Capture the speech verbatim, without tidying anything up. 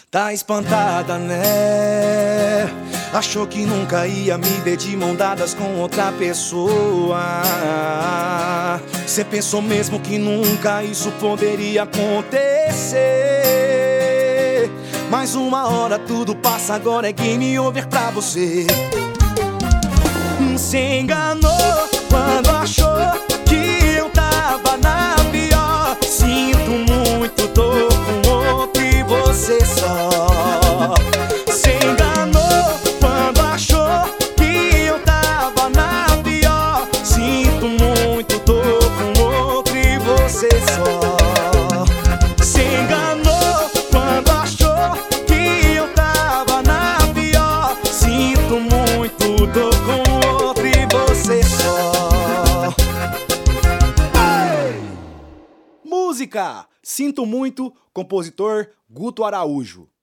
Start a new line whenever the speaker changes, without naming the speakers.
Tá espantada, né? Achou que nunca ia me ver de mão dadas com outra pessoa. Cê pensou mesmo que nunca isso poderia acontecer. Mas uma hora tudo passa, agora é game over pra você. Se enganou quando achou que eu tava na pior. Sinto muito, tô com outro e você só. Se enganou quando achou que eu tava na pior. Sinto muito, tô com outro e você só. Se enganou quando achou que eu tava na pior. Sinto muito, tô com outro e você só. Hey! Música Sinto Muito, compositor Guto Araújo.